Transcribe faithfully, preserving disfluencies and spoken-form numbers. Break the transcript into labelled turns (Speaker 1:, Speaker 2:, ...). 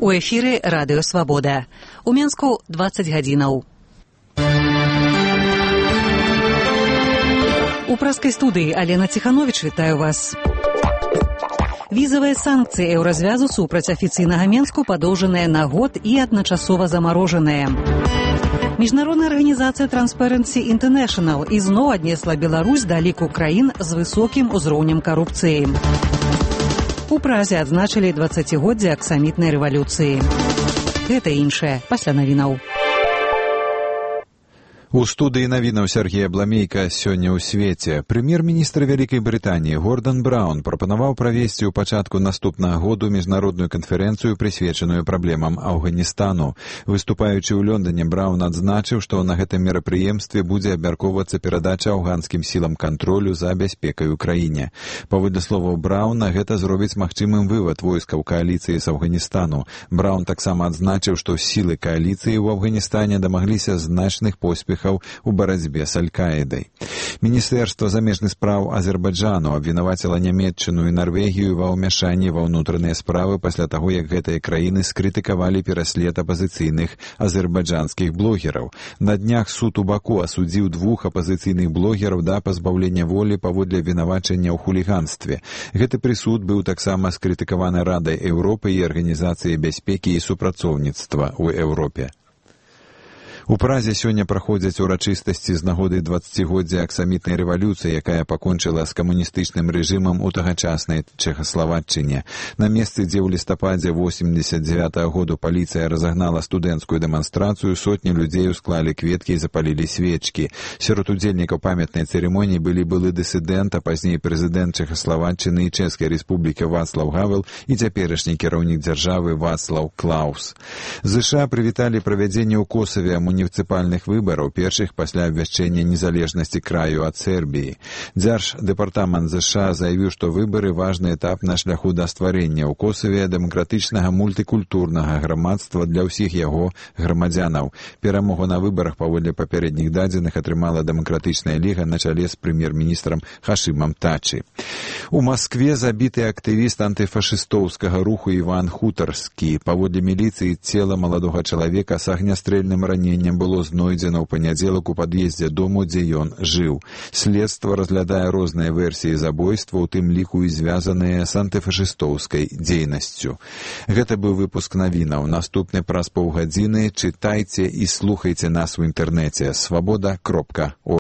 Speaker 1: У эфіры радыё «Свабода». У Менску дваццаць гадзінаў. У праскай студыі Алена Ціхановіч вітаю вас. Візавыя санкцыі еўразвязу супраць афіцыйнага Менску падоўжаныя на год і адначасова замарожаныя. Міжнародная арганізацыя Transparency International ізноў аднесла Беларусь да ліку краін з высокім узроўнем карупцыі. У Празе адзначылі дваццацігоддзе аксамітнай рэвалюцыі. Гэта іншае пасля навінаў.
Speaker 2: У студыі навінаў Сергея Бламейка сёння ў свеце. Прэм'ер-міністр Вялікай Брытаніі Гордан Браўн прапанаваў правесці ў пачатку наступнага году міжнародную канферэнцыю, прысвечаную праблемам Афганістану. Выступаючы ў Лондоне, Браўн адзначыў, што на гэтым мерапрыемстве будзе абмяркоўвацца перадача афганскім сілам кантролю за бяспекай у краіне. Паводле словаў Браўна, гэта зробіць магчымым вывад войскаў кааліцыі з Афганістану. Браўн таксама адзначыў, што сілы кааліцыі ў Афганістане дамагліся значных поспехаў у барацьбе з Аль-Каідай. Міністэрства замежных спраў Азербайджану абвінаваціла Нямецчыну і Нарвегію ва ўмяшанні ва ўнутраныя справы пасля таго, як гэтыя краіны скрытыкавалі пераслед апазіцыйных азербайджанскіх блогераў. На днях суд у Баку асудзіў двух апазіцыйных блогераў да пазбаўлення волі паводле абвінавачання ў хуліганстве. Гэты прысуд быў таксама скрытыкаваны Радай Еўропы і Арганізацыяй бяспекі і супрацоўніцтва ў Еўропе. У Празе сёння праходзяць урачыстасці з нагоды дваццацігоддзя аксамітнай рэвалюцыі, якая пакончыла з камуністычным рэжымам у тагачаснай Чэхаславаччыне. На месцы, дзе ў лістападзе восемьдесят дзевятага году паліцыя разагнала студэнцкую дэманстрацыю, сотні людзей усклалі кветкі і запалілі свечкі. Сярод удзельнікаў памятнай цырымоніі былі былы дысідэнт, а пазней прэзідэнт Чэхаславаччыны і Чэшскай рэспублікі Вацлаў Гавел і цяперашні кіраўнік дзяржавы Вацлаў Клаус. ЗША прывіталі правядзенне ў Косаве муніцыпальных выбараў, першых пасля абвяшчэння незалежнасці краю ад Сербіі. Дзярждэпартамент ЗША заявіў, што выбары важны этап на шляху да стварэння ў Косаве дэмакратычнага мультыкультурнага грамадства для ўсіх яго грамадзянаў. Перамогу на выбарах паводле папярэдніх дадзеных атрымала дэмакратычная ліга на чале з прэм'ер-міністрам Хашымам Тачы. У Маскве забіты актывіст антыфашыстоўскага руху Іван Хутарскі. Паводле міліцыі цела маладога чалавека з агнястрэльным раненнем было знойдзена ў панядзелак у пад'ездзе дому, дзе ён жыў. Следства разглядае розныя версіі забойства, у тым ліку і звязаныя з антыфашыстоўскай дзейнасцю. Гэта быў выпуск навінаў. Наступны праз паўгадзіны чытайце і слухайце нас у інтэрнэце свабода кропка орг.